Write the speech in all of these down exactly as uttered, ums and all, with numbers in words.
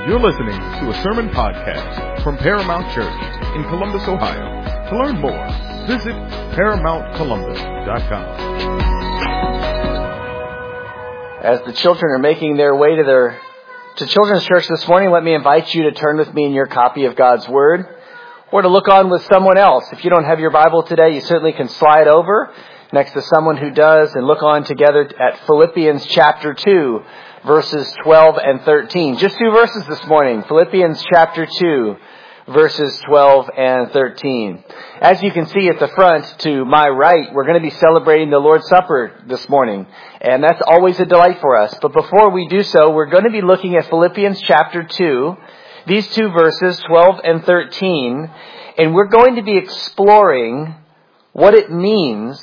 You're listening to a sermon podcast from Paramount Church in Columbus, Ohio. To learn more, visit paramount columbus dot com. As the children are making their way to their to Children's Church this morning, let me invite you to turn with me in your copy of God's Word, or to look on with someone else. If you don't have your Bible today, you certainly can slide over next to someone who does and look on together at Philippians chapter two, verses twelve and thirteen. Just two verses this morning. Philippians chapter two, verses twelve and thirteen. As you can see at the front to my right, we're going to be celebrating the Lord's Supper this morning. And that's always a delight for us. But before we do so, we're going to be looking at Philippians chapter two, these two verses, twelve and thirteen. And we're going to be exploring what it means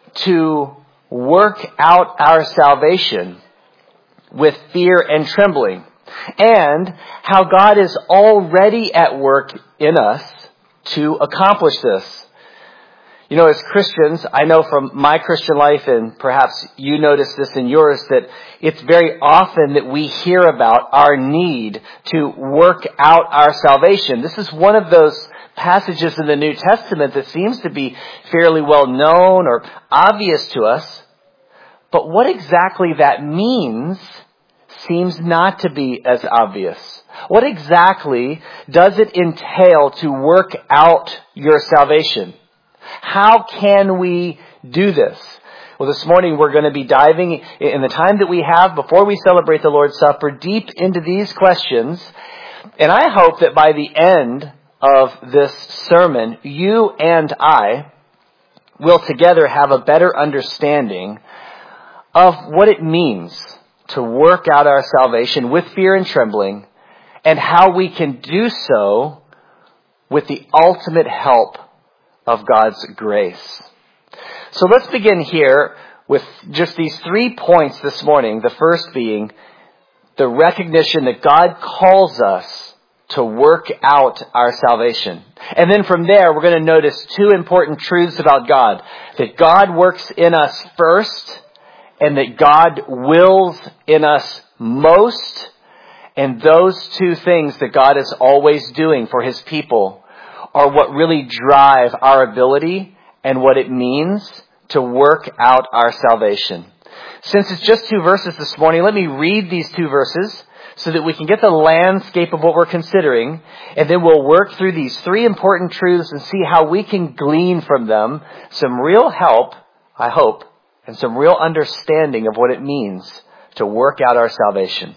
to work out our salvation with fear and trembling, and how God is already at work in us to accomplish this. You know, as Christians, I know from my Christian life, and perhaps you notice this in yours, that it's very often that we hear about our need to work out our salvation. This is one of those passages in the New Testament that seems to be fairly well known or obvious to us. But what exactly that means seems not to be as obvious. What exactly does it entail to work out your salvation? How can we do this? Well, this morning we're going to be diving in the time that we have before we celebrate the Lord's Supper deep into these questions. And I hope that by the end of this sermon, you and I will together have a better understanding of what it means to work out our salvation with fear and trembling, and how we can do so with the ultimate help of God's grace. So let's begin here with just these three points this morning. The first being the recognition that God calls us to work out our salvation. And then from there, we're going to notice two important truths about God. That God works in us first, and that God wills in us most. And those two things that God is always doing for His people are what really drive our ability and what it means to work out our salvation. Since it's just two verses this morning, let me read these two verses so that we can get the landscape of what we're considering, and then we'll work through these three important truths and see how we can glean from them some real help, I hope, and some real understanding of what it means to work out our salvation.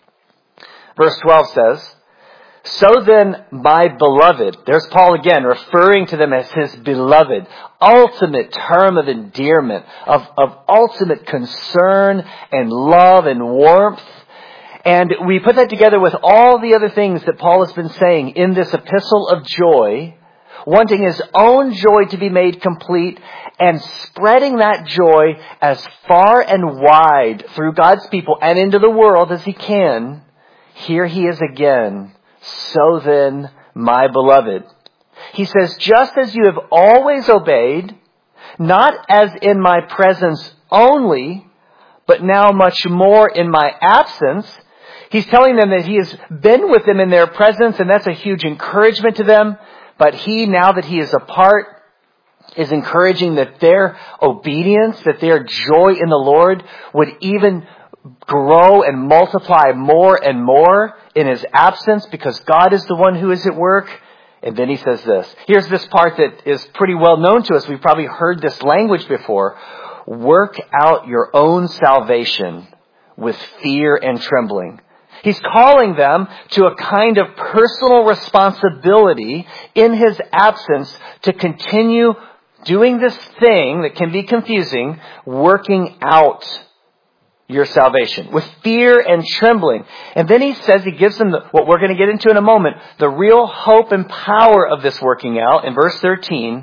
Verse twelve says, "So then, my beloved," there's Paul again referring to them as his beloved, ultimate term of endearment, of, of ultimate concern and love and warmth. And we put that together with all the other things that Paul has been saying in this epistle of joy, wanting his own joy to be made complete and spreading that joy as far and wide through God's people and into the world as he can. Here he is again. "So then, my beloved." He says, "Just as you have always obeyed, not as in my presence only, but now much more in my absence." He's telling them that he has been with them in their presence, and that's a huge encouragement to them. But he, now that he is apart, is encouraging that their obedience, that their joy in the Lord would even grow and multiply more and more in his absence, because God is the one who is at work. And then he says this. Here's this part that is pretty well known to us. We've probably heard this language before. "Work out your own salvation with fear and trembling." He's calling them to a kind of personal responsibility in his absence to continue doing this thing that can be confusing, working out your salvation with fear and trembling. And then he says, he gives them the, what we're going to get into in a moment, the real hope and power of this working out in verse thirteen.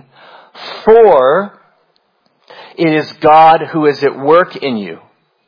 "For it is God who is at work in you,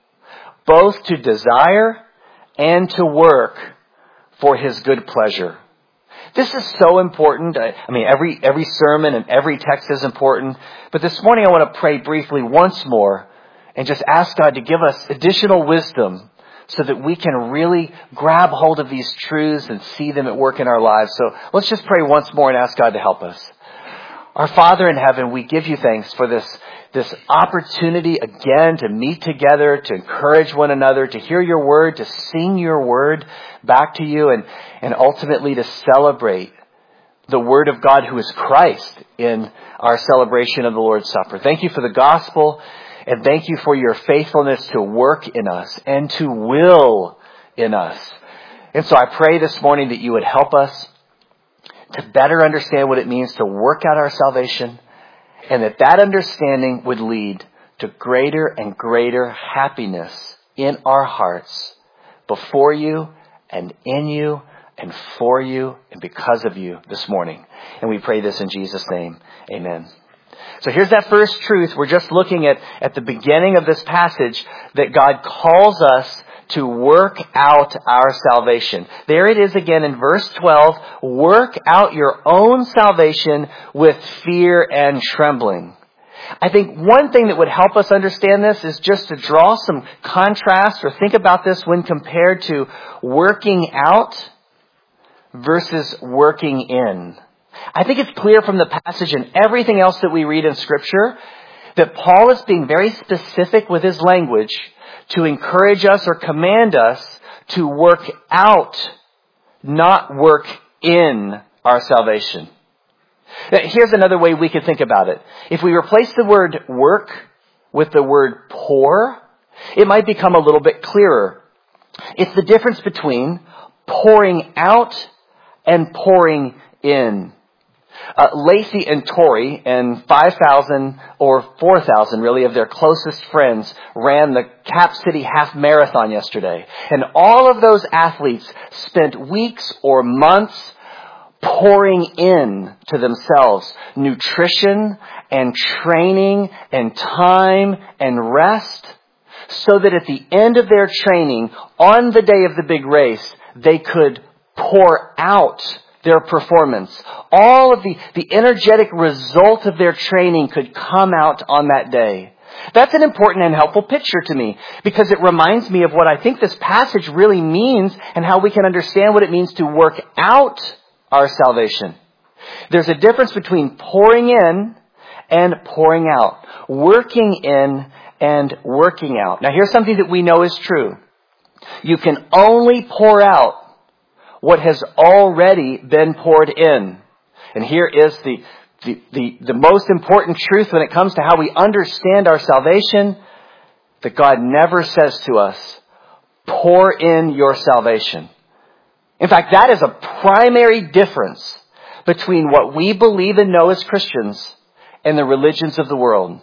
both to desire and to work for his good pleasure." This is so important. I, I mean, every every sermon and every text is important. But this morning I want to pray briefly once more and just ask God to give us additional wisdom so that we can really grab hold of these truths and see them at work in our lives. So let's just pray once more and ask God to help us. Our Father in heaven, we give you thanks for this, this opportunity again to meet together, to encourage one another, to hear your word, to sing your word back to you, and, and ultimately to celebrate the word of God who is Christ in our celebration of the Lord's Supper. Thank you for the gospel, and thank you for your faithfulness to work in us and to will in us. And so I pray this morning that you would help us to better understand what it means to work out our salvation, and that that understanding would lead to greater and greater happiness in our hearts before you and in you and for you and because of you this morning. And we pray this in Jesus' name. Amen. So here's that first truth. We're just looking at, at the beginning of this passage that God calls us to work out our salvation. There it is again in verse twelve. Work out your own salvation with fear and trembling. I think one thing that would help us understand this is just to draw some contrast or think about this when compared to working out versus working in. I think it's clear from the passage and everything else that we read in Scripture that Paul is being very specific with his language to encourage us or command us to work out, not work in our salvation. Now, here's another way we could think about it. If we replace the word work with the word pour, it might become a little bit clearer. It's the difference between pouring out and pouring in. Uh, Lacey and Tori and five thousand or four thousand really of their closest friends ran the Cap City Half Marathon yesterday. And all of those athletes spent weeks or months pouring in to themselves nutrition and training and time and rest so that at the end of their training, on the day of the big race, they could pour out their performance. All of the, the energetic result of their training could come out on that day. That's an important and helpful picture to me because it reminds me of what I think this passage really means and how we can understand what it means to work out our salvation. There's a difference between pouring in and pouring out, working in and working out. Now here's something that we know is true. You can only pour out what has already been poured in. And here is the, the, the, the most important truth when it comes to how we understand our salvation, that God never says to us, pour in your salvation. In fact, that is a primary difference between what we believe and know as Christians and the religions of the world.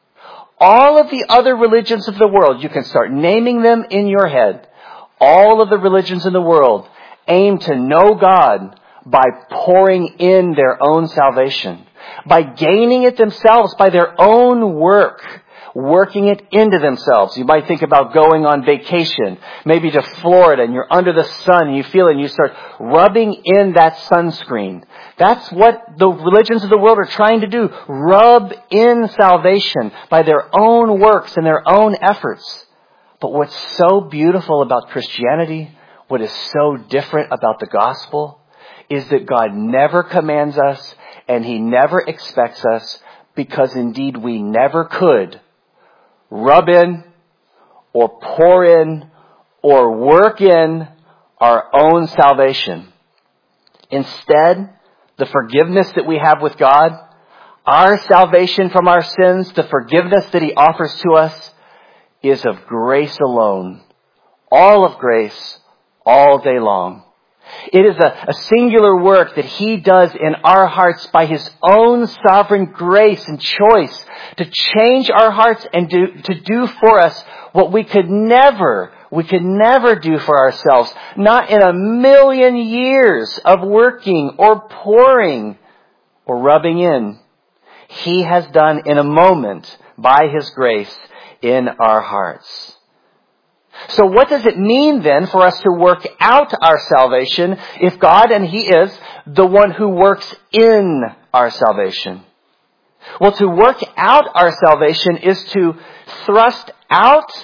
All of the other religions of the world, you can start naming them in your head. All of the religions in the world aim to know God by pouring in their own salvation, by gaining it themselves by their own work, working it into themselves. You might think about going on vacation, maybe to Florida, and you're under the sun, and you feel it, and you start rubbing in that sunscreen. That's what the religions of the world are trying to do, rub in salvation by their own works and their own efforts. But what's so beautiful about Christianity, what is so different about the gospel, is that God never commands us and He never expects us, because indeed we never could, rub in or pour in or work in our own salvation. Instead, the forgiveness that we have with God, our salvation from our sins, the forgiveness that He offers to us, is of grace alone. All of grace, all day long. It is a, a singular work that He does in our hearts by His own sovereign grace and choice to change our hearts and do, to do for us what we could never, we could never do for ourselves. Not in a million years of working or pouring or rubbing in. He has done in a moment by His grace in our hearts. So what does it mean then for us to work out our salvation if God, and He is, the one who works in our salvation? Well, to work out our salvation is to thrust out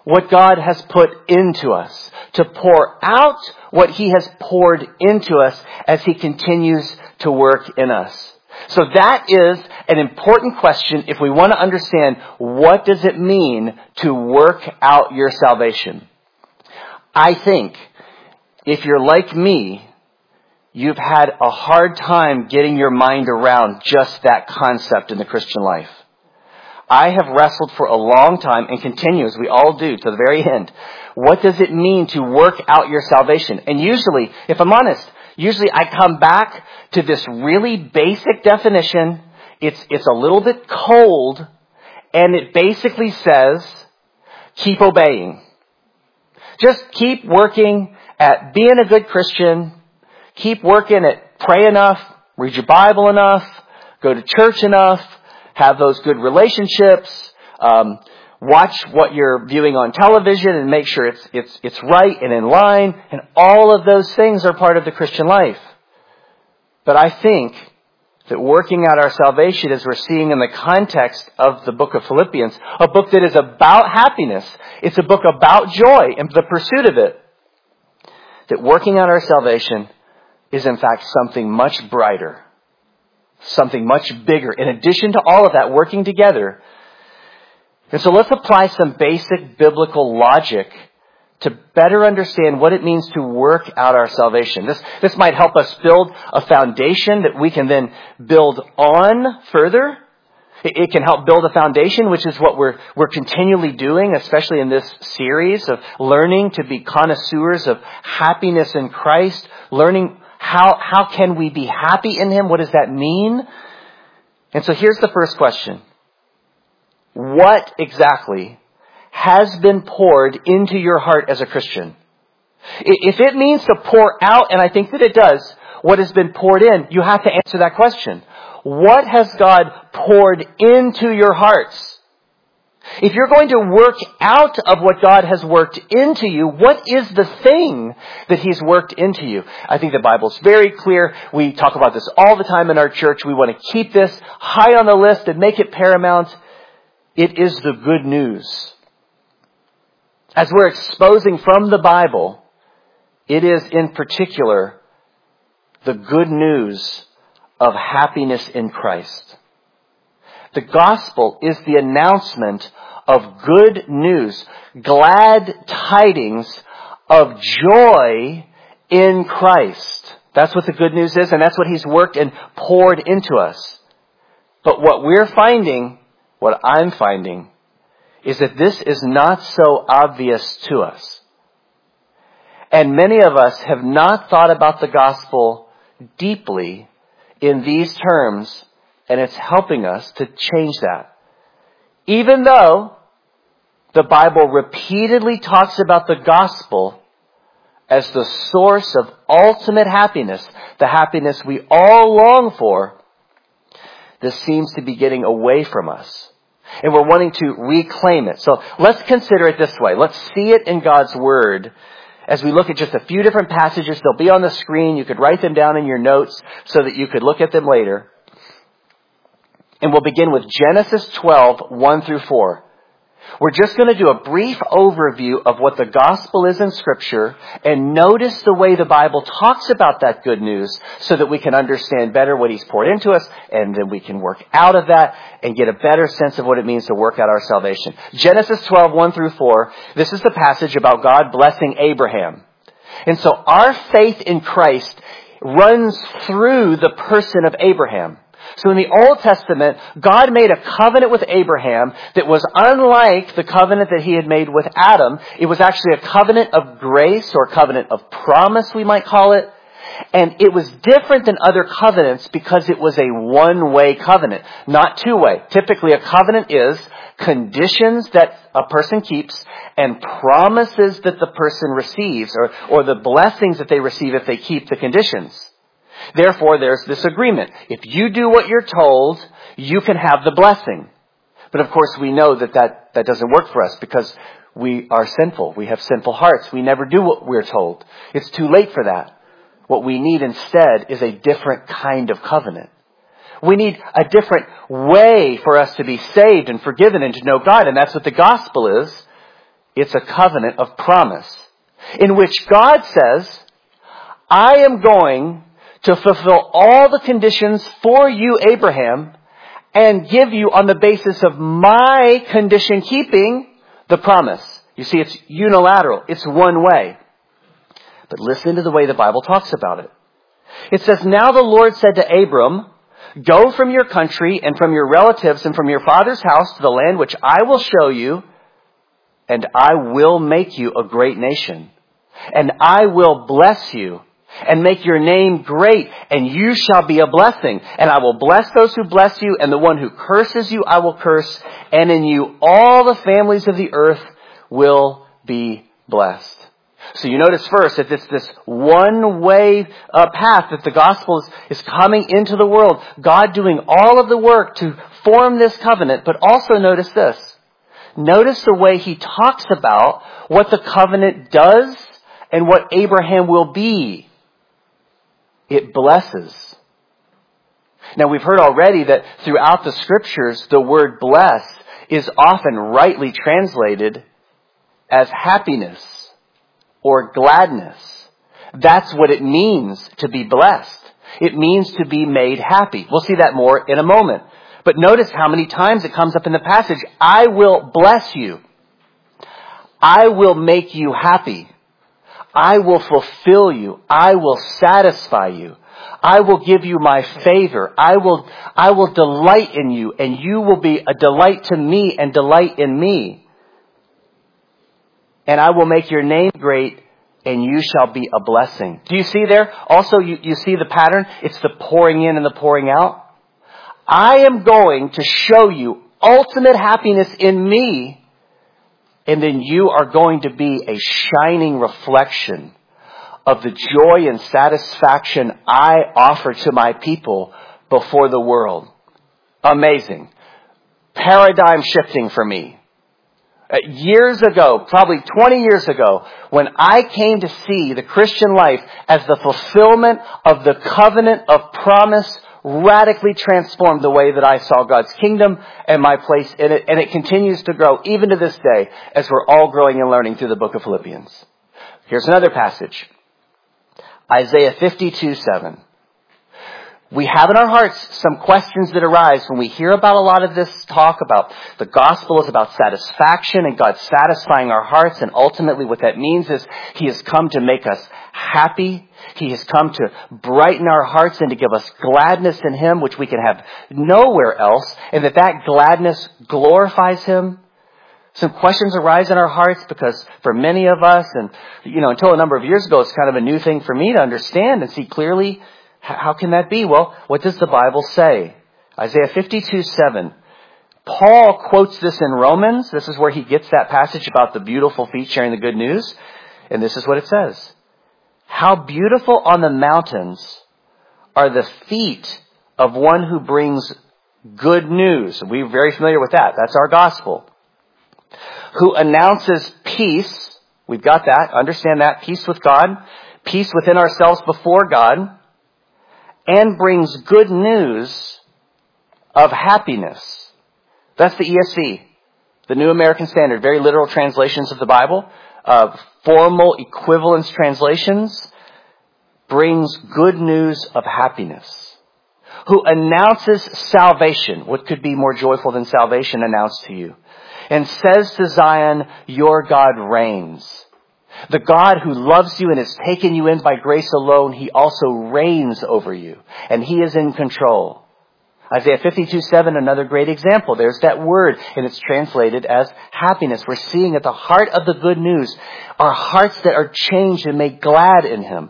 what God has put into us, to pour out what He has poured into us as He continues to work in us. So that is an important question if we want to understand what does it mean to work out your salvation. I think if you're like me, you've had a hard time getting your mind around just that concept in the Christian life. I have wrestled for a long time and continue, as we all do, to the very end. What does it mean to work out your salvation? And usually, if I'm honest, usually I come back to this really basic definition. It's, it's a little bit cold, and it basically says, keep obeying. Just keep working at being a good Christian. Keep working at pray enough, read your Bible enough, go to church enough, have those good relationships, um, watch what you're viewing on television and make sure it's, it's, it's right and in line. And all of those things are part of the Christian life. But I think that working out our salvation, as we're seeing in the context of the book of Philippians, a book that is about happiness. It's a book about joy and the pursuit of it. That working out our salvation is in fact something much brighter. Something much bigger. In addition to all of that working together. And so let's apply some basic biblical logic to better understand what it means to work out our salvation. This, this might help us build a foundation that we can then build on further. It, it can help build a foundation, which is what we're, we're continually doing, especially in this series of learning to be connoisseurs of happiness in Christ, learning How, how can we be happy in Him? What does that mean? And so here's the first question. What exactly has been poured into your heart as a Christian? If it means to pour out, and I think that it does, what has been poured in, you have to answer that question. What has God poured into your hearts? If you're going to work out of what God has worked into you, what is the thing that He's worked into you? I think the Bible's very clear. We talk about this all the time in our church. We want to keep this high on the list and make it paramount. It is the good news. As we're exposing from the Bible, it is in particular the good news of happiness in Christ. The gospel is the announcement of good news, glad tidings of joy in Christ. That's what the good news is, and that's what He's worked and poured into us. But what we're finding, what I'm finding, is that this is not so obvious to us. And many of us have not thought about the gospel deeply in these terms, and it's helping us to change that. Even though the Bible repeatedly talks about the gospel as the source of ultimate happiness, the happiness we all long for, this seems to be getting away from us. And we're wanting to reclaim it. So let's consider it this way. Let's see it in God's Word as we look at just a few different passages. They'll be on the screen. You could write them down in your notes so that you could look at them later. And we'll begin with Genesis twelve, one through four. We're just going to do a brief overview of what the gospel is in Scripture and notice the way the Bible talks about that good news so that we can understand better what He's poured into us, and then we can work out of that and get a better sense of what it means to work out our salvation. Genesis twelve, one through four, this is the passage about God blessing Abraham. And so our faith in Christ runs through the person of Abraham. So in the Old Testament, God made a covenant with Abraham that was unlike the covenant that He had made with Adam. It was actually a covenant of grace, or covenant of promise, we might call it. And it was different than other covenants because it was a one-way covenant, not two-way. Typically, a covenant is conditions that a person keeps and promises that the person receives, or, or the blessings that they receive if they keep the conditions. Therefore, there's this agreement. If you do what you're told, you can have the blessing. But of course, we know that that, that doesn't work for us because we are sinful. We have sinful hearts. We never do what we're told. It's too late for that. What we need instead is a different kind of covenant. We need a different way for us to be saved and forgiven and to know God. And that's what the gospel is. It's a covenant of promise in which God says, I am going to fulfill all the conditions for you, Abraham, and give you on the basis of my condition keeping the promise. You see, it's unilateral. It's one way. But listen to the way the Bible talks about it. It says, now the Lord said to Abram, go from your country and from your relatives and from your father's house to the land which I will show you, and I will make you a great nation. And I will bless you and make your name great, and you shall be a blessing. And I will bless those who bless you, and the one who curses you I will curse, and in you all the families of the earth will be blessed. So you notice first that it's this one-way uh, path that the gospel is, is coming into the world. God doing all of the work to form this covenant. But also notice this. Notice the way he talks about what the covenant does and what Abraham will be. It blesses. Now we've heard already that throughout the scriptures, the word bless is often rightly translated as happiness or gladness. That's what it means to be blessed. It means to be made happy. We'll see that more in a moment. But notice how many times it comes up in the passage. I will bless you. I will make you happy. I will fulfill you. I will satisfy you. I will give you my favor. I will, I will delight in you, and you will be a delight to me and delight in me. And I will make your name great, and you shall be a blessing. Do you see there? Also, you, you see the pattern? It's the pouring in and the pouring out. I am going to show you ultimate happiness in me, and then you are going to be a shining reflection of the joy and satisfaction I offer to my people before the world. Amazing. Paradigm shifting for me. Years ago, probably twenty years ago, when I came to see the Christian life as the fulfillment of the covenant of promise, radically transformed the way that I saw God's kingdom and my place in it. And it continues to grow even to this day as we're all growing and learning through the book of Philippians. Here's another passage. Isaiah fifty-two seven. We have in our hearts some questions that arise when we hear about a lot of this talk about the gospel is about satisfaction and God satisfying our hearts. And ultimately what that means is he has come to make us happy. He has come to brighten our hearts and to give us gladness in him, which we can have nowhere else. And that that gladness glorifies him. Some questions arise in our hearts because for many of us, and you know, until a number of years ago, it's kind of a new thing for me to understand and see clearly. How can that be? Well, what does the Bible say? Isaiah fifty-two seven. Paul quotes this in Romans. This is where he gets that passage about the beautiful feet sharing the good news. And this is what it says. How beautiful on the mountains are the feet of one who brings good news. We're very familiar with that. That's our gospel. Who announces peace. We've got that. Understand that. Peace with God. Peace within ourselves before God. And brings good news of happiness. That's the E S V, the New American Standard. Very literal translations of the Bible. Uh, formal equivalence translations. Brings good news of happiness. Who announces salvation. What could be more joyful than salvation announced to you? And says to Zion, your God reigns. The God who loves you and has taken you in by grace alone, he also reigns over you. And he is in control. Isaiah fifty-two seven, another great example. There's that word, and it's translated as happiness. We're seeing at the heart of the good news are hearts that are changed and made glad in him.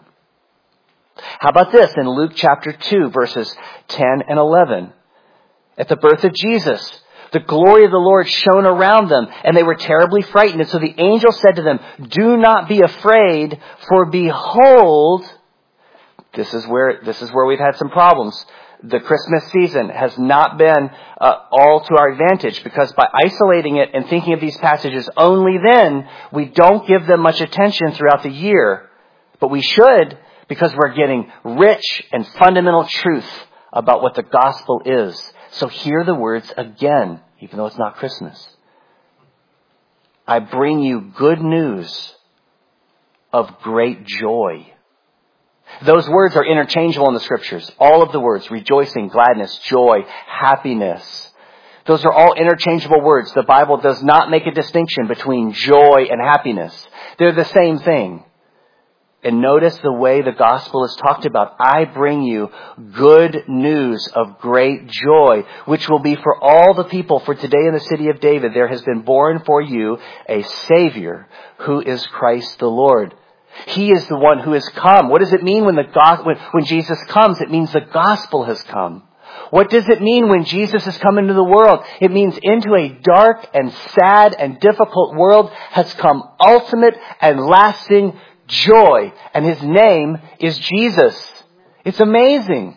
How about this in Luke chapter two, verses ten and eleven? At the birth of Jesus, the glory of the Lord shone around them, and they were terribly frightened. And so the angel said to them, do not be afraid, for behold, this is where, this is where we've had some problems. The Christmas season has not been uh, all to our advantage, because by isolating it and thinking of these passages only then, we don't give them much attention throughout the year. But we should, because we're getting rich and fundamental truth about what the gospel is. So hear the words again, even though it's not Christmas. I bring you good news of great joy. Those words are interchangeable in the scriptures. All of the words, rejoicing, gladness, joy, happiness. Those are all interchangeable words. The Bible does not make a distinction between joy and happiness. They're the same thing. And notice the way the gospel is talked about. I bring you good news of great joy, which will be for all the people. For today in the city of David, there has been born for you a Savior who is Christ the Lord. He is the one who has come. What does it mean when the go- when, when Jesus comes? It means the gospel has come. What does it mean when Jesus has come into the world? It means into a dark and sad and difficult world has come ultimate and lasting joy. And his name is Jesus. It's amazing.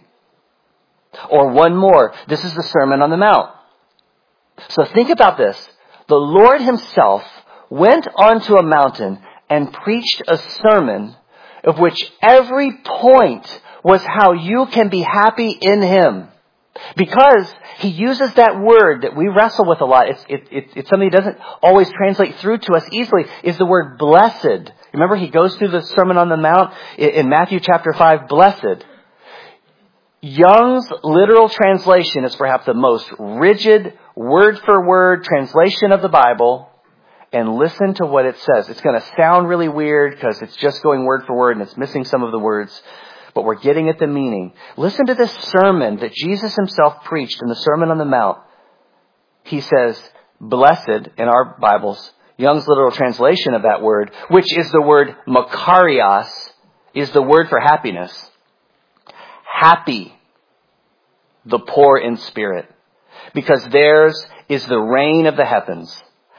Or one more. This is the Sermon on the Mount. So think about this. The Lord himself went onto a mountain and preached a sermon of which every point was how you can be happy in him. Because he uses that word that we wrestle with a lot. It's, it, it, it's something that doesn't always translate through to us easily, is the word blessed. Remember, he goes through the Sermon on the Mount in Matthew chapter five, blessed. Young's literal translation is perhaps the most rigid, word-for-word translation of the Bible. And listen to what it says. It's going to sound really weird because it's just going word for word and it's missing some of the words. But we're getting at the meaning. Listen to this sermon that Jesus himself preached in the Sermon on the Mount. He says, blessed in our Bibles, Young's literal translation of that word, which is the word makarios, is the word for happiness. Happy, the poor in spirit, because theirs is the reign of the heavens.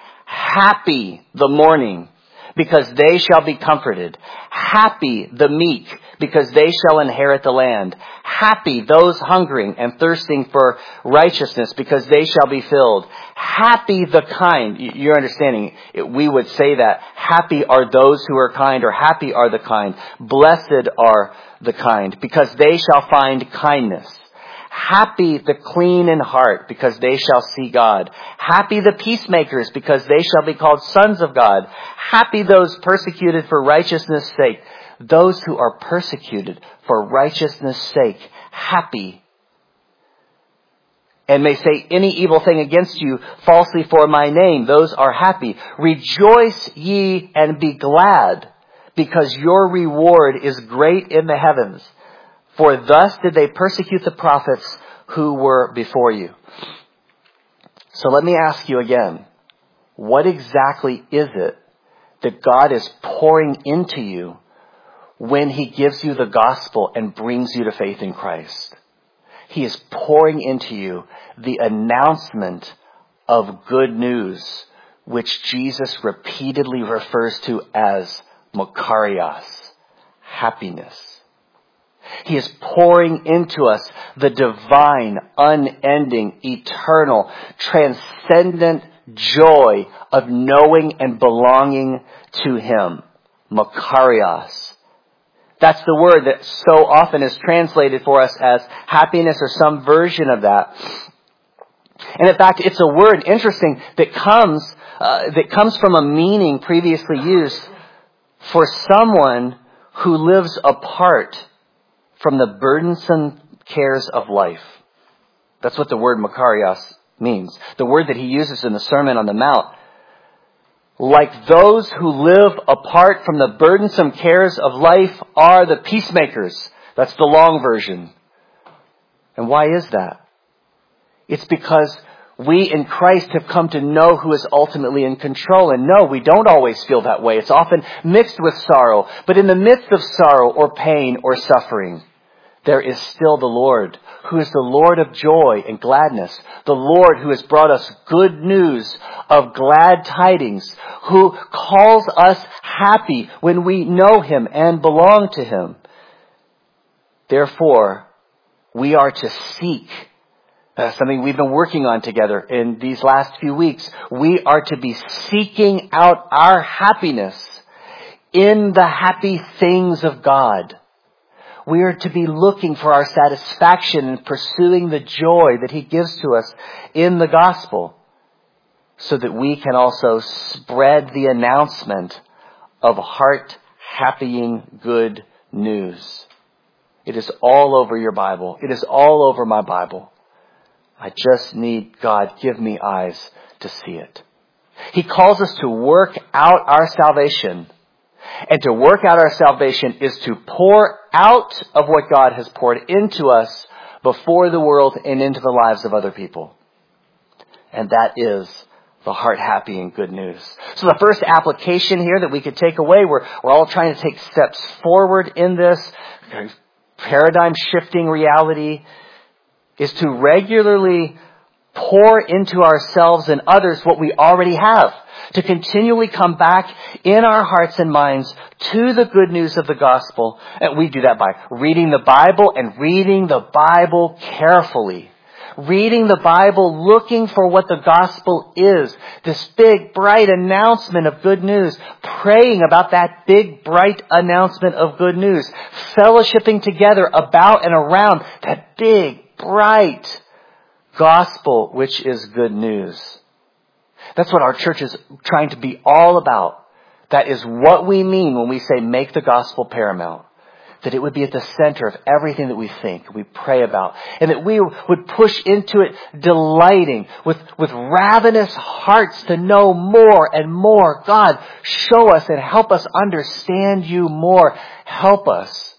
Happy the mourning, because they shall be comforted. Happy the meek, because they shall inherit the land. Happy those hungering and thirsting for righteousness, because they shall be filled. Happy the kind. You're understanding, we would say that. Happy are those who are kind, or happy are the kind. Blessed are the kind, because they shall find kindness. Happy the clean in heart, because they shall see God. Happy the peacemakers, because they shall be called sons of God. Happy those persecuted for righteousness' sake. Those who are persecuted for righteousness' sake. Happy. And may say any evil thing against you falsely for my name. Those are happy. Rejoice ye and be glad, because your reward is great in the heavens. For thus did they persecute the prophets who were before you. So let me ask you again, what exactly is it that God is pouring into you when he gives you the gospel and brings you to faith in Christ? He is pouring into you the announcement of good news, which Jesus repeatedly refers to as makarios, happiness. He is pouring into us the divine, unending, eternal, transcendent joy of knowing and belonging to him. Makarios. That's the word that so often is translated for us as happiness or some version of that. And in fact, it's a word, interesting, that comes, uh, that comes from a meaning previously used for someone who lives apart from the burdensome cares of life. That's what the word makarios means. The word that he uses in the Sermon on the Mount. Like those who live apart from the burdensome cares of life are the peacemakers. That's the long version. And why is that? It's because we in Christ have come to know who is ultimately in control. And no, we don't always feel that way. It's often mixed with sorrow. But in the midst of sorrow or pain or suffering, there is still the Lord, who is the Lord of joy and gladness. The Lord who has brought us good news of glad tidings, who calls us happy when we know him and belong to him. Therefore, we are to seek. That's something we've been working on together in these last few weeks. We are to be seeking out our happiness in the happy things of God. We are to be looking for our satisfaction and pursuing the joy that he gives to us in the gospel. so that we can also spread the announcement of heart-happying good news. It is all over your Bible. It is all over my Bible. I just need God, give me eyes to see it. He calls us to work out our salvation. And to work out our salvation is to pour out of what God has poured into us before the world and into the lives of other people. And that is the heart-happying good news. So the first application here that we could take away, we're, we're all trying to take steps forward in this paradigm-shifting reality, is to regularly pour into ourselves and others what we already have. To continually come back in our hearts and minds to the good news of the gospel. And we do that by reading the Bible and reading the Bible carefully. Reading the Bible, looking for what the gospel is. This big, bright announcement of good news. Praying about that big, bright announcement of good news. Fellowshipping together about and around that big, bright gospel, which is good news. That's what our church is trying to be all about. That is what we mean when we say make the gospel paramount. That it would be at the center of everything that we think, we pray about. And that we would push into it delighting with, with ravenous hearts to know more and more. God, show us and help us understand you more. Help us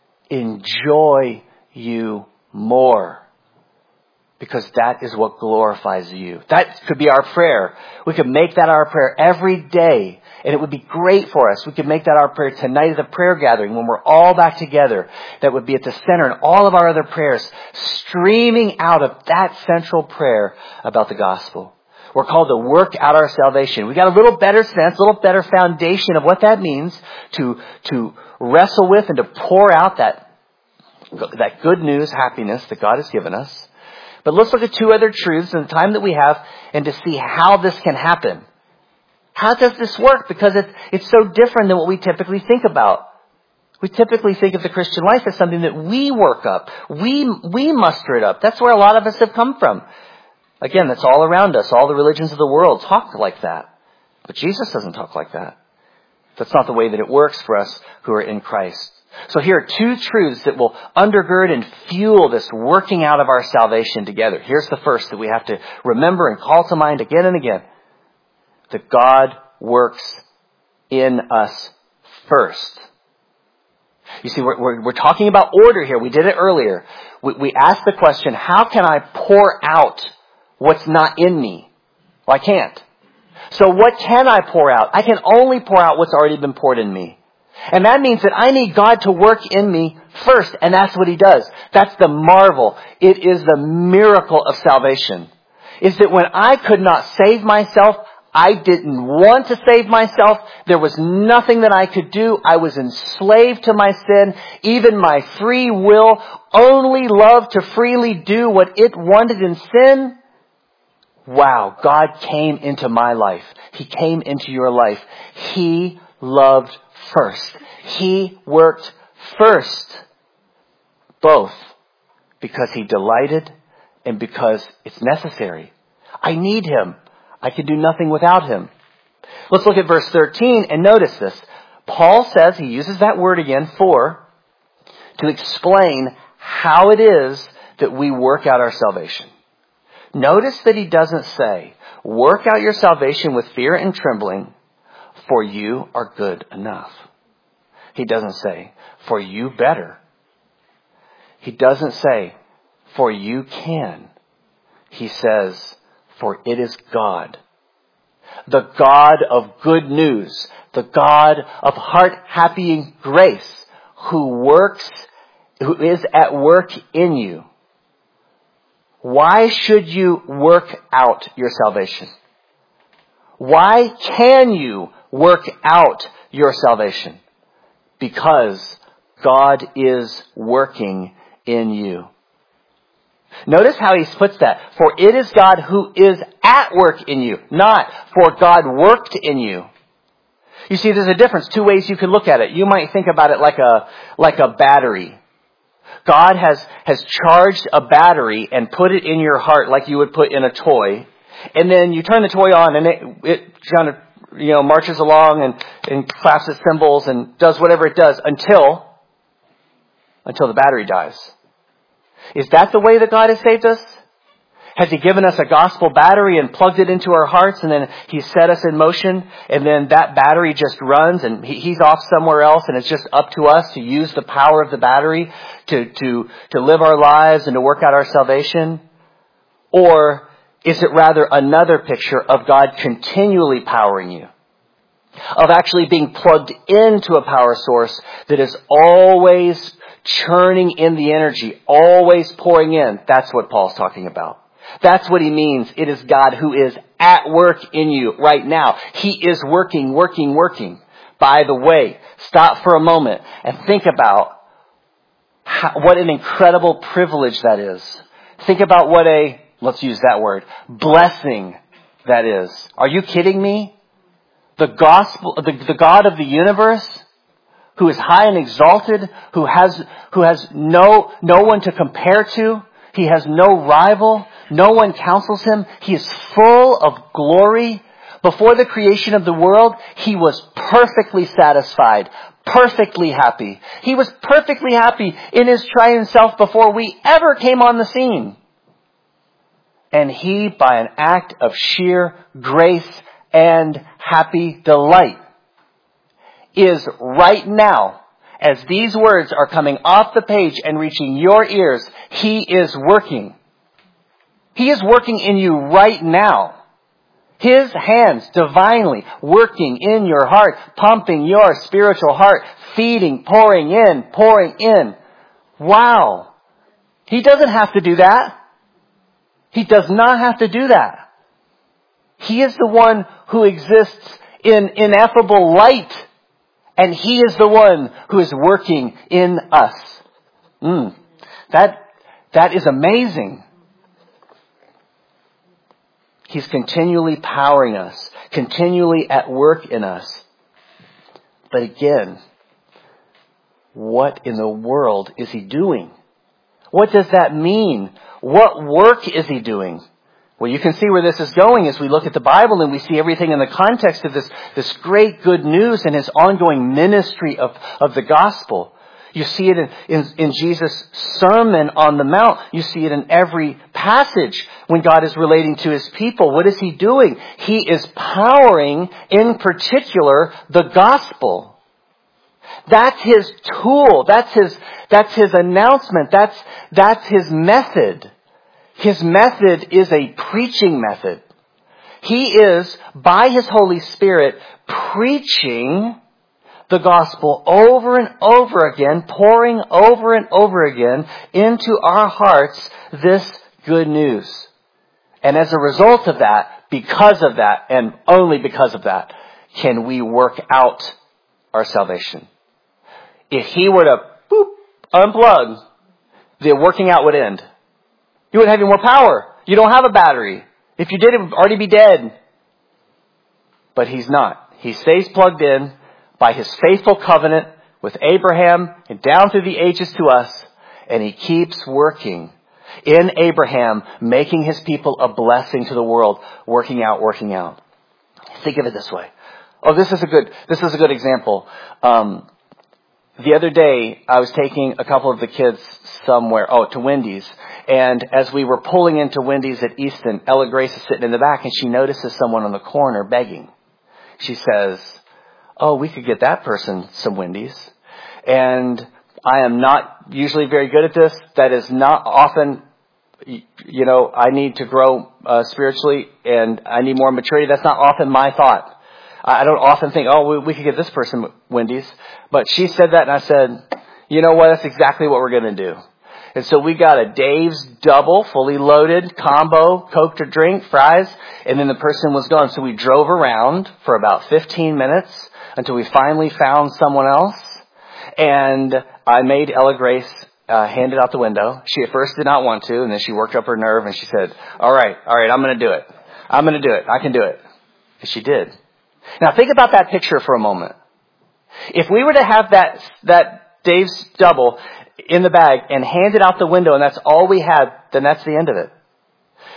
enjoy you more. Because that is what glorifies you. That could be our prayer. We could make that our prayer every day. And it would be great for us. We could make that our prayer tonight at the prayer gathering when we're all back together. That would be at the center and all of our other prayers streaming out of that central prayer about the gospel. We're called to work out our salvation. We got a little better sense, a little better foundation of what that means to, to wrestle with and to pour out that, that good news, happiness that God has given us. But let's look at two other truths in the time that we have and to see how this can happen. How does this work? Because it's, it's so different than what we typically think about. We typically think of the Christian life as something that we work up. We, we muster it up. That's where a lot of us have come from. Again, that's all around us. All the religions of the world talk like that. But Jesus doesn't talk like that. That's not the way that it works for us who are in Christ. So here are two truths that will undergird and fuel this working out of our salvation together. Here's the first that we have to remember and call to mind again and again. That God works in us first. You see, we're, we're, we're talking about order here. We did it earlier. We, we asked the question, how can I pour out what's not in me? Well, I can't. So what can I pour out? I can only pour out what's already been poured in me. And that means that I need God to work in me first. And that's what He does. That's the marvel. It is the miracle of salvation. Is that when I could not save myself, I didn't want to save myself. There was nothing that I could do. I was enslaved to my sin. Even my free will only loved to freely do what it wanted in sin. Wow, God came into my life. He came into your life. He loved first. He worked first. Both because He delighted and because it's necessary. I need Him. I can do nothing without Him. Let's look at verse thirteen and notice this. Paul says, he uses that word again, for, to explain how it is that we work out our salvation. Notice that he doesn't say, work out your salvation with fear and trembling, for you are good enough. He doesn't say, for you better. He doesn't say, for you can. He says, for it is God, the God of good news, the God of heart-happying grace, who works, who is at work in you. Why should you work out your salvation? Why can you work out your salvation? Because God is working in you. Notice how he puts that. For it is God who is at work in you, not for God worked in you. You see, there's a difference. Two ways you can look at it. You might think about it like a, like a battery. God has, has charged a battery and put it in your heart like you would put in a toy. And then you turn the toy on and it, it kind of, you know, marches along and, and claps its cymbals and does whatever it does until, until the battery dies. Is that the way that God has saved us? Has He given us a gospel battery and plugged it into our hearts, and then He set us in motion, and then that battery just runs and he, He's off somewhere else, and it's just up to us to use the power of the battery to, to, to live our lives and to work out our salvation? Or is it rather another picture of God continually powering you? Of actually being plugged into a power source that is always churning in the energy, always pouring in. That's what Paul's talking about. That's what he means. It is God who is at work in you right now. He is working, working, working. By the way, stop for a moment and think about how, what an incredible privilege that is. Think about what a, let's use that word, blessing that is. Are you kidding me? The gospel, the, the God of the universe, who is high and exalted, who has, who has no, no one to compare to. He has no rival. No one counsels Him. He is full of glory. Before the creation of the world, He was perfectly satisfied, perfectly happy. He was perfectly happy in His triune self before we ever came on the scene. And He, by an act of sheer grace and happy delight, is right now, as these words are coming off the page and reaching your ears, He is working. He is working in you right now. His hands divinely working in your heart, pumping your spiritual heart, feeding, pouring in, pouring in. Wow. He doesn't have to do that. He does not have to do that. He is the one who exists in ineffable light. And He is the one who is working in us. Mm, that, that is amazing. He's continually powering us, continually at work in us. But again, what in the world is He doing? What does that mean? What work is He doing? Well, you can see where this is going as we look at the Bible and we see everything in the context of this, this great good news and His ongoing ministry of, of the gospel. You see it in, in, in Jesus' Sermon on the Mount. You see it in every passage when God is relating to His people. What is He doing? He is powering, in particular, the gospel. That's His tool. That's His, that's His announcement. That's, that's His method. His method is a preaching method. He is, by His Holy Spirit, preaching the gospel over and over again, pouring over and over again into our hearts this good news. And as a result of that, because of that, and only because of that, can we work out our salvation. If He were to boop, unplug, the working out would end. You wouldn't have any more power. You don't have a battery. If you did, it would already be dead. But He's not. He stays plugged in by His faithful covenant with Abraham and down through the ages to us. And He keeps working in Abraham, making His people a blessing to the world, working out, working out. Think of it this way. Oh, this is a good, this is a good example. Um, the other day, I was taking a couple of the kids somewhere, oh, to Wendy's. And as we were pulling into Wendy's at Easton, Ella Grace is sitting in the back and she notices someone on the corner begging. She says, oh, we could get that person some Wendy's. And I am not usually very good at this. That is not often, you know, I need to grow uh, spiritually and I need more maturity. That's not often my thought. I don't often think, oh, we, we could get this person Wendy's. But she said that and I said, you know what, that's exactly what we're going to do. And so we got a Dave's double, fully loaded, combo, Coke to drink, fries, and then the person was gone. So we drove around for about fifteen minutes until we finally found someone else. And I made Ella Grace uh, hand it out the window. She at first did not want to, and then she worked up her nerve and she said, all right, all right, I'm going to do it. I'm going to do it. I can do it. And she did. Now think about that picture for a moment. If we were to have that, that Dave's double in the bag and hand it out the window and that's all we had, then that's the end of it.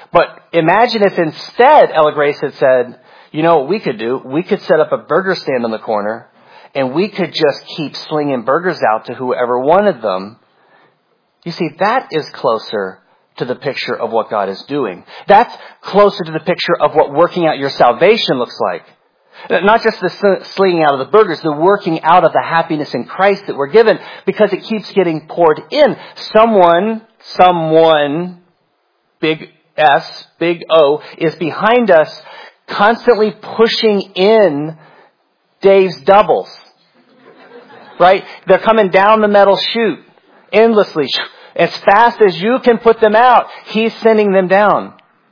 But imagine if instead Ella Grace had said, you know what we could do? We could set up a burger stand on the corner and we could just keep slinging burgers out to whoever wanted them. You see, that is closer to the picture of what God is doing. That's closer to the picture of what working out your salvation looks like. Not just the slinging out of the burgers, the working out of the happiness in Christ that we're given, because it keeps getting poured in. Someone, someone, big S, big O, is behind us, constantly pushing in Dave's doubles. Right? They're coming down the metal chute endlessly. As fast as you can put them out, He's sending them down.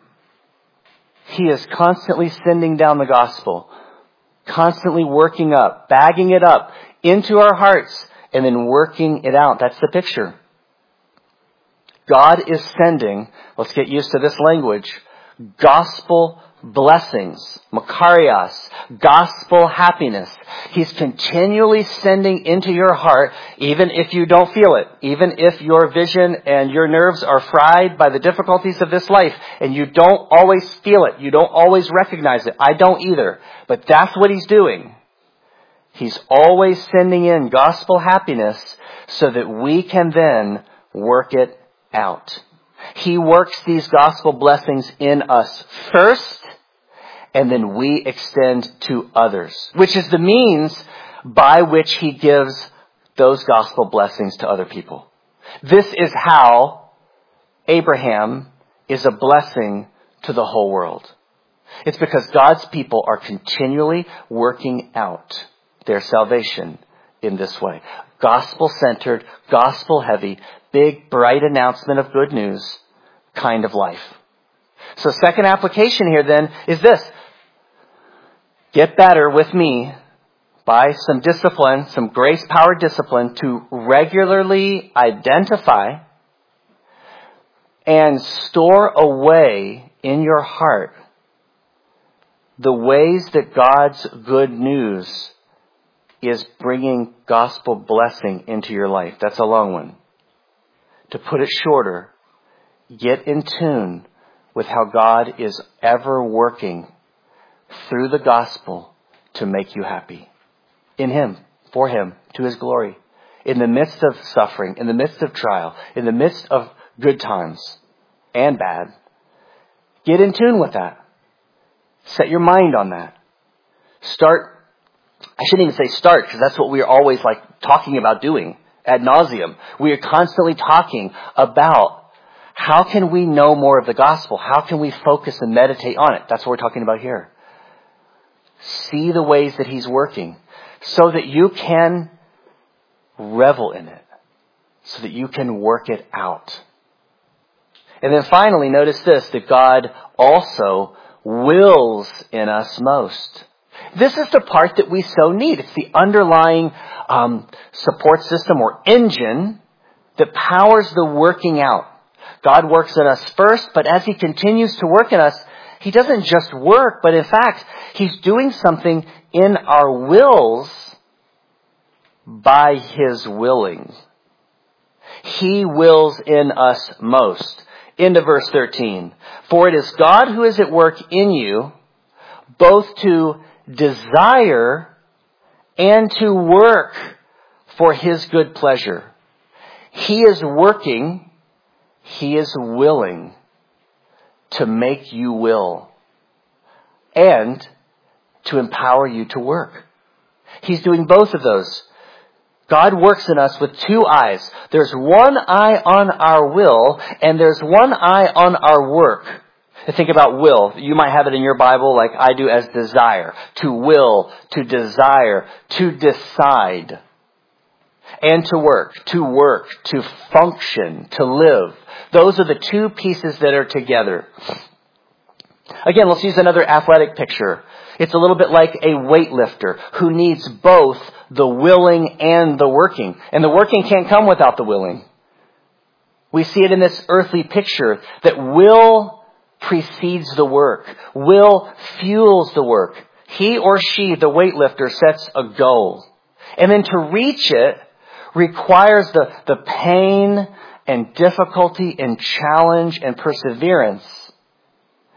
He is constantly sending down the gospel. Constantly working up, bagging it up into our hearts, and then working it out. That's the picture. God is sending, let's get used to this language, gospel blessings, makarios, gospel happiness. He's continually sending into your heart, even if you don't feel it, even if your vision and your nerves are fried by the difficulties of this life, and you don't always feel it, you don't always recognize it. I don't either. But that's what He's doing. He's always sending in gospel happiness so that we can then work it out. He works these gospel blessings in us first, and then we extend to others, which is the means by which He gives those gospel blessings to other people. This is how Abraham is a blessing to the whole world. It's because God's people are continually working out their salvation in this way. Gospel-centered, gospel-heavy, big, bright announcement of good news kind of life. So second application here then is this. Get better with me by some discipline, some grace-powered discipline to regularly identify and store away in your heart the ways that God's good news is bringing gospel blessing into your life. That's a long one. To put it shorter, get in tune with how God is ever working through the gospel to make you happy. In Him, for Him, to His glory. In the midst of suffering, in the midst of trial, in the midst of good times and bad. Get in tune with that. Set your mind on that. Start, I shouldn't even say start, because that's what we're always like talking about doing ad nauseum. We are constantly talking about how can we know more of the gospel? How can we focus and meditate on it? That's what we're talking about here. See the ways that He's working so that you can revel in it, so that you can work it out. And then finally, notice this, that God also wills in us most. This is the part that we so need. It's the underlying um, support system or engine that powers the working out. God works in us first, but as He continues to work in us, He doesn't just work, but in fact, He's doing something in our wills by His willing. He wills in us most. Into verse thirteen. For it is God who is at work in you, both to desire and to work for His good pleasure. He is working, He is willing to make you will and to empower you to work. He's doing both of those. God works in us with two eyes. There's one eye on our will, and there's one eye on our work. Think about will. You might have it in your Bible like I do as desire. To will, to desire, to decide. And to work. To work, to function, to live. Those are the two pieces that are together. Again, let's use another athletic picture. It's a little bit like a weightlifter who needs both the willing and the working. And the working can't come without the willing. We see it in this earthly picture that will precedes the work. Will fuels the work. He or she, the weightlifter, sets a goal. And then to reach it requires the, the pain and difficulty and challenge and perseverance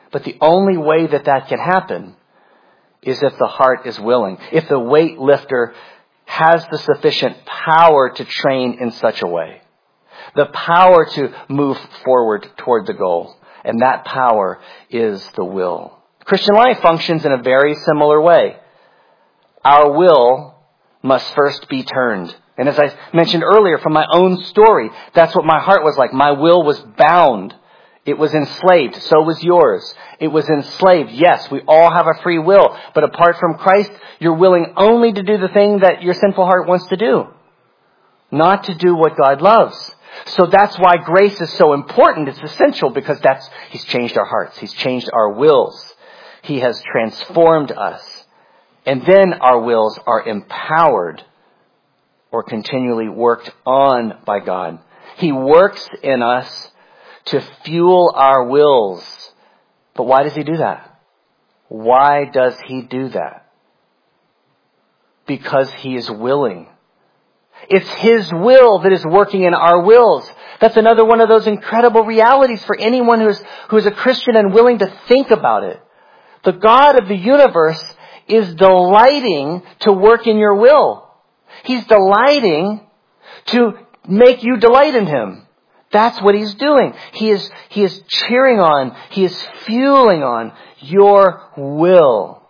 But the only way that that can happen is if the heart is willing. If the weightlifter has the sufficient power to train in such a way. The power to move forward toward the goal. And that power is the will. Christian life functions in a very similar way. Our will must first be turned. And as I mentioned earlier from my own story, that's what my heart was like. My will was bound. It was enslaved. So was yours. It was enslaved. Yes, we all have a free will. But apart from Christ, you're willing only to do the thing that your sinful heart wants to do. Not to do what God loves. So that's why grace is so important. It's essential because that's He's changed our hearts. He's changed our wills. He has transformed us. And then our wills are empowered or continually worked on by God. He works in us to fuel our wills. But why does He do that? Why does He do that? Because He is willing. It's His will that is working in our wills. That's another one of those incredible realities for anyone who is, who is a Christian and willing to think about it. The God of the universe is delighting to work in your will. He's delighting to make you delight in Him. That's what He's doing. He is, He is cheering on, He is fueling on your will.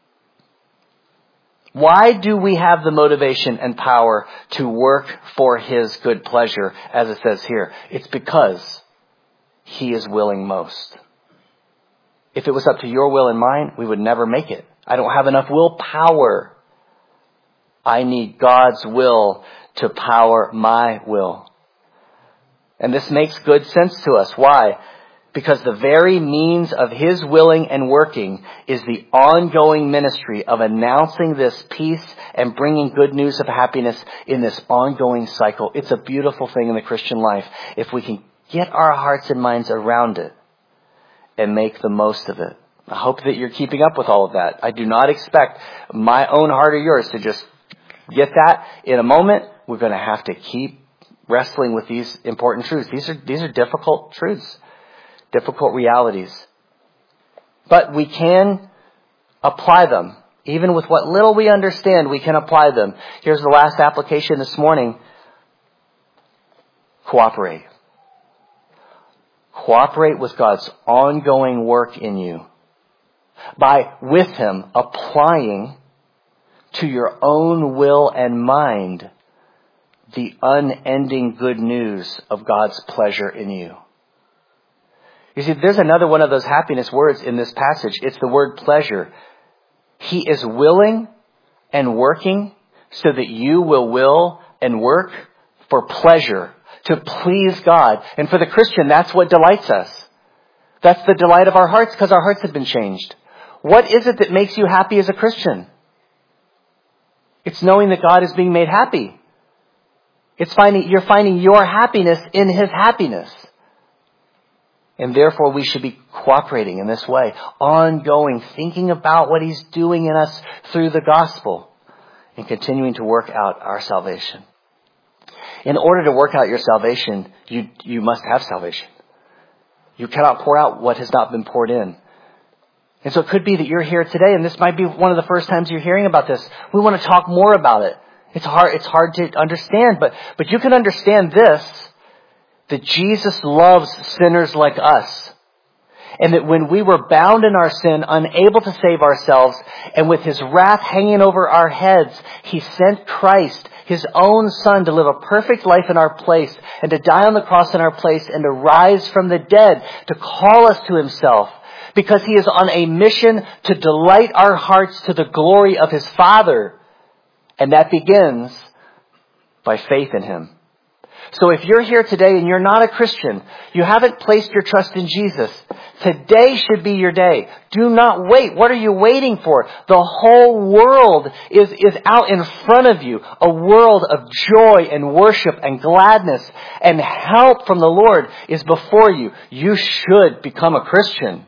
Why do we have the motivation and power to work for His good pleasure, as it says here? It's because He is willing most. If it was up to your will and mine, we would never make it. I don't have enough willpower. I need God's will to power my will. And this makes good sense to us. Why? Because the very means of His willing and working is the ongoing ministry of announcing this peace and bringing good news of happiness in this ongoing cycle. It's a beautiful thing in the Christian life if we can get our hearts and minds around it and make the most of it. I hope that you're keeping up with all of that. I do not expect my own heart or yours to just get that in a moment. We're going to have to keep wrestling with these important truths. These are, these are difficult truths. Difficult realities. But we can apply them. Even with what little we understand, we can apply them. Here's the last application this morning. Cooperate. Cooperate with God's ongoing work in you. By, with Him, applying to your own will and mind the unending good news of God's pleasure in you. You see, there's another one of those happiness words in this passage. It's the word pleasure. He is willing and working so that you will will and work for pleasure, to please God. And for the Christian, that's what delights us. That's the delight of our hearts because our hearts have been changed. What is it that makes you happy as a Christian? It's knowing that God is being made happy. It's finding, you're finding your happiness in His happiness. And therefore we should be cooperating in this way. Ongoing, thinking about what He's doing in us through the gospel. And continuing to work out our salvation. In order to work out your salvation, you, you must have salvation. You cannot pour out what has not been poured in. And so it could be that you're here today, and this might be one of the first times you're hearing about this. We want to talk more about it. It's hard, it's hard to understand, but, but you can understand this, that Jesus loves sinners like us. And that when we were bound in our sin, unable to save ourselves, and with His wrath hanging over our heads, He sent Christ, His own Son, to live a perfect life in our place, and to die on the cross in our place, and to rise from the dead, to call us to Himself. Because He is on a mission to delight our hearts to the glory of His Father. And that begins by faith in Him. So if you're here today and you're not a Christian, you haven't placed your trust in Jesus, today should be your day. Do not wait. What are you waiting for? The whole world is, is out in front of you. A world of joy and worship and gladness and help from the Lord is before you. You should become a Christian.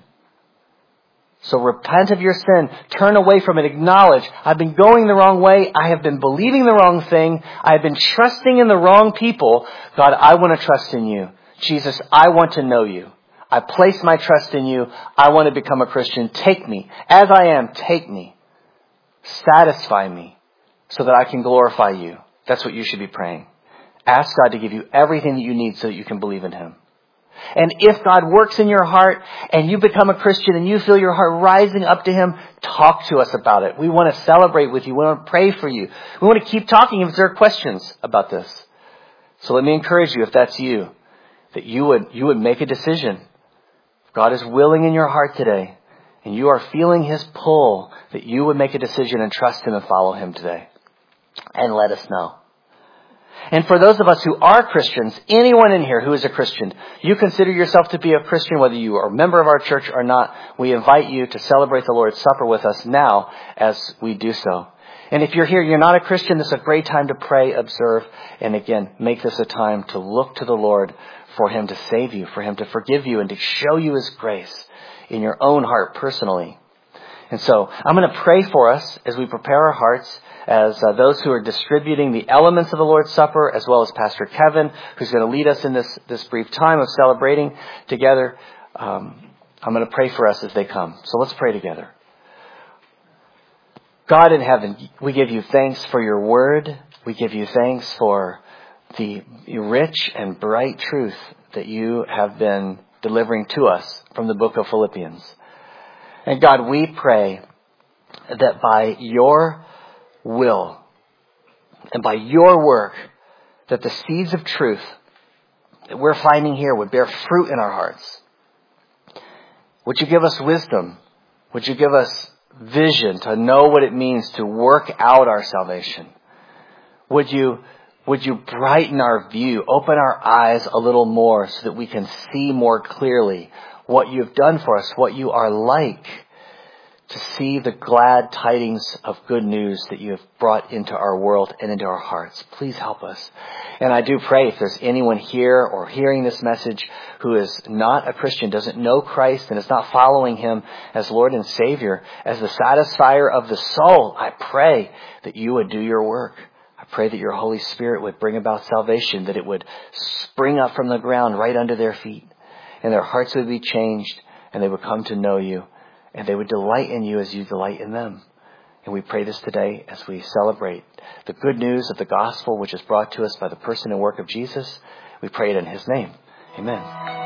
So repent of your sin, turn away from it, acknowledge, I've been going the wrong way, I have been believing the wrong thing, I have been trusting in the wrong people. God, I want to trust in you. Jesus, I want to know you. I place my trust in you. I want to become a Christian. Take me. As I am, take me. Satisfy me so that I can glorify you. That's what you should be praying. Ask God to give you everything that you need so that you can believe in him. And if God works in your heart and you become a Christian and you feel your heart rising up to him, talk to us about it. We want to celebrate with you. We want to pray for you. We want to keep talking if there are questions about this. So let me encourage you, if that's you, that you would, you would make a decision. If God is willing in your heart today and you are feeling his pull, that you would make a decision and trust him and follow him today. And let us know. And for those of us who are Christians, anyone in here who is a Christian, you consider yourself to be a Christian, whether you are a member of our church or not, we invite you to celebrate the Lord's Supper with us now as we do so. And if you're here, you're not a Christian, this is a great time to pray, observe, and again, make this a time to look to the Lord for him to save you, for him to forgive you, and to show you his grace in your own heart personally. And so I'm going to pray for us as we prepare our hearts, as uh, those who are distributing the elements of the Lord's Supper, as well as Pastor Kevin, who's going to lead us in this, this brief time of celebrating together. Um, I'm going to pray for us as they come. So let's pray together. God in heaven, we give you thanks for your word. We give you thanks for the rich and bright truth that you have been delivering to us from the book of Philippians. And God, we pray that by your will and by your work, that the seeds of truth that we're finding here would bear fruit in our hearts. Would you give us wisdom? Would you give us vision to know what it means to work out our salvation? Would you, would you brighten our view, open our eyes a little more so that we can see more clearly what you've done for us, what you are like, to see the glad tidings of good news that you have brought into our world and into our hearts. Please help us. And I do pray if there's anyone here or hearing this message who is not a Christian, doesn't know Christ, and is not following him as Lord and Savior, as the satisfier of the soul, I pray that you would do your work. I pray that your Holy Spirit would bring about salvation, that it would spring up from the ground right under their feet, and their hearts would be changed, and they would come to know you. And they would delight in you as you delight in them. And we pray this today as we celebrate the good news of the gospel, which is brought to us by the person and work of Jesus. We pray it in his name. Amen.